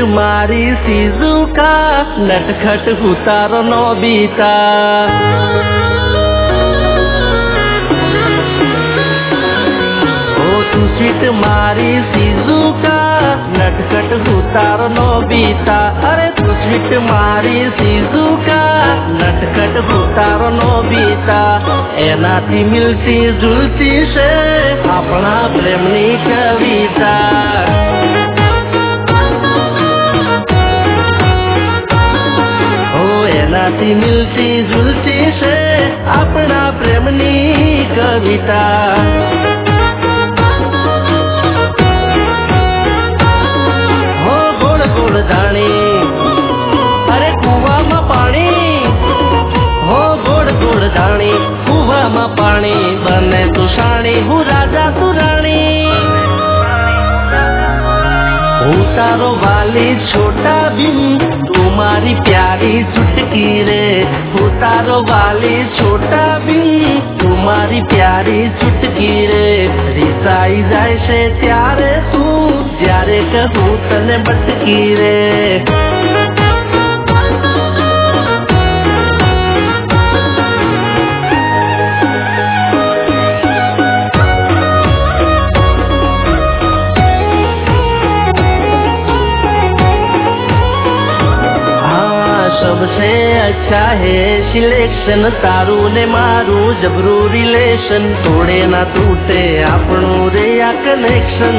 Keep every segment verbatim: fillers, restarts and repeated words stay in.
मारी सीजुका नटखट उतारो नोबिता। ओ तू स्वीट मारी सीजुका नटखट उतारो नोबिता। अरे तू स्वीट मारी सीजुका नटखट उतारो नोबिता। एनाथी मिलती जुलती से अपना प्रेमनी कविता। एनाथी मिलती जुलती से अपना प्रेमनी कविता। हो गोड़ गोड़ दाणी अरे कुआ में पानी। हो गोड़ गोड़ दाणी कुआ में पानी बने तू शाणी हूँ राजा तू राणी। हूँ तारो वाली छोटा भीम तुम्हारी प्यारी चुटकी रे। हूँ तारो वाली छोटा भीम तुम्हारी प्यारी चुटकी रे। रिसाई जाए से त्यारे तू त्यारे कहूँ तने बटकी रे। सबसे अच्छा है सिलेक्शन तारू ने मारू जबरू रिलेशन। तोड़े ना टूटे आपनू रे आ कनेक्शन।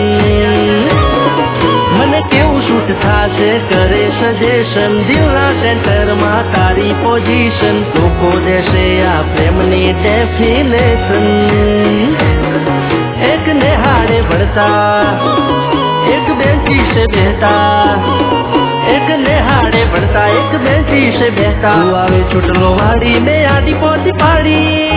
मने केवू शूट थाशे करे सजेशन। दिलना सेंटर में तारी पोजीशन तो को देशे आ प्रेमनी डेफिनेशन। एक नेहाड़े बढ़ता एक बेंची से बहता। एक नेहाड़े बढ़ता एक बेंची से बहता। तू आवे छुटलो वाड़ी में आधी पोती पाड़ी।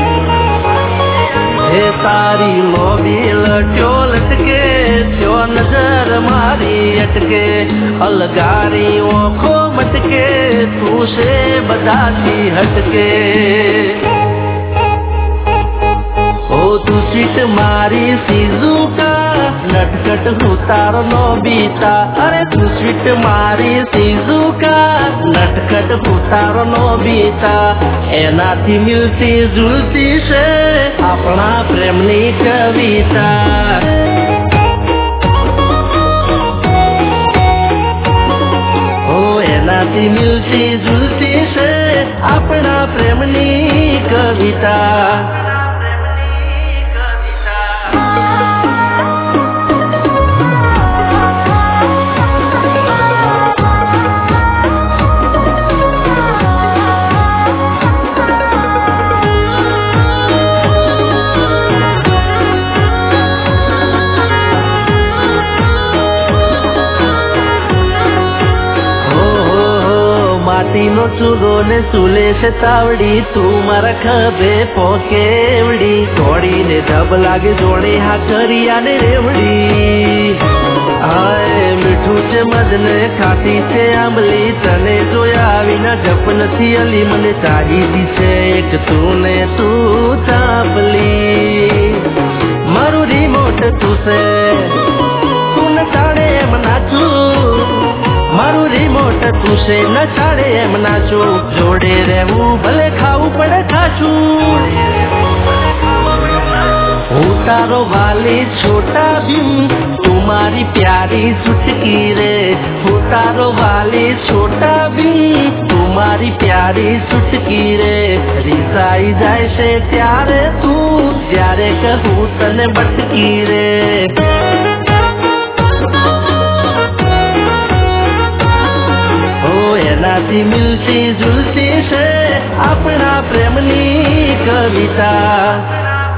हे तारी मोबिल क्यों लटके क्यों नजर मारी अटके। अलगारी आँखों मटके तू से बताती हटके। ओ तू स्वीट मारी सीजुका नटखट उतारो नोबिता। अरे तू स्वीट मारी सीजुका नटखट उतारो नोबिता। एनाथी मिलती जुलती से अपना प्रेमनी कविता। ओ एनाथी मिलती जुलती से अपना प्रेमनी कविता। माटीनो चूलो ने चूले से तावड़ी तू मारा खबे पोकेवड़ी। तोड़ी ने धब लागे जोड़े हा करिया ने रेवड़ी। आए मीठू से मदने खाटी से आंबली तने जोया विना जप नथी अली मने चाहिदी से एक तूने तू चापली। मारू रिमोट तू से तू न चाड़े मनाचू। मारू रिमोट तू से न चाड़े एम नाचू। जोड़े रहू भले खाऊ पड़े खाचू। हूँ तारो वाली छोटा भीम तुम्हारी प्यारी चुटकी रे। हूँ तारो वाली छोटा भीम तुम्हारी प्यारी चुटकी रे। रिसाई जाए से त्यारे तू त्यारे कहूँ तने बटकी रे। एनाथी मिलती जुलती से अपना प्रेमनी कविता।